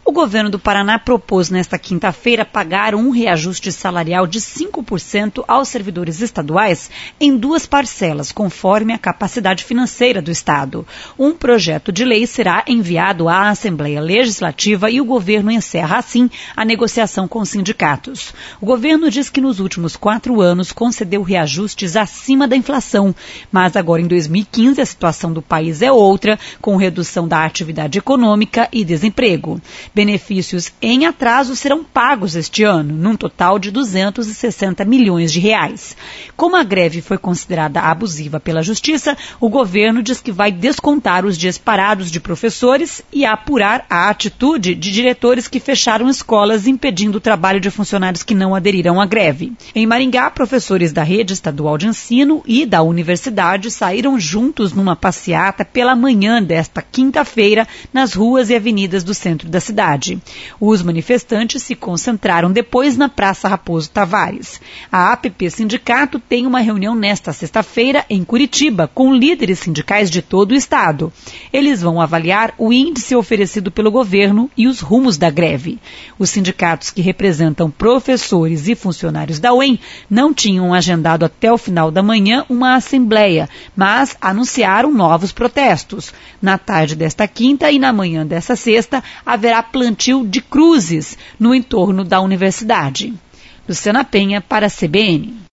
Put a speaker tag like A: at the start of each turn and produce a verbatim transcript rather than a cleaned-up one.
A: O governo do Paraná propôs nesta quinta-feira pagar um reajuste salarial de cinco por cento aos servidores estaduais em duas parcelas, conforme a capacidade financeira do Estado. Um projeto de lei será enviado à Assembleia Legislativa e o governo encerra, assim, a negociação com os sindicatos. O governo diz que nos últimos quatro anos concedeu reajustes acima da inflação, mas agora em dois mil e quinze a situação do país é outra, com redução da atividade econômica e desemprego. Benefícios em atraso serão pagos este ano, num total de duzentos e sessenta milhões de reais. Como a greve foi considerada abusiva pela Justiça, o governo diz que vai descontar os dias parados de professores e apurar a atitude de diretores que fecharam escolas, impedindo o trabalho de funcionários que não aderiram à greve. Em Maringá, professores da rede estadual de ensino e da universidade saíram juntos numa passeata pela manhã desta quinta-feira nas ruas e avenidas do centro da cidade. Os manifestantes se concentraram depois na Praça Raposo Tavares. A A P P Sindicato tem uma reunião nesta sexta-feira em Curitiba com líderes sindicais de todo o estado. Eles vão avaliar o índice oferecido pelo governo e os rumos da greve. Os sindicatos que representam professores e funcionários da U E M não tinham agendado até o final da manhã uma assembleia, mas anunciaram novos protestos. Na tarde desta quinta e na manhã desta sexta haverá plantio de cruzes no entorno da universidade. Luciana Penha para a C B N.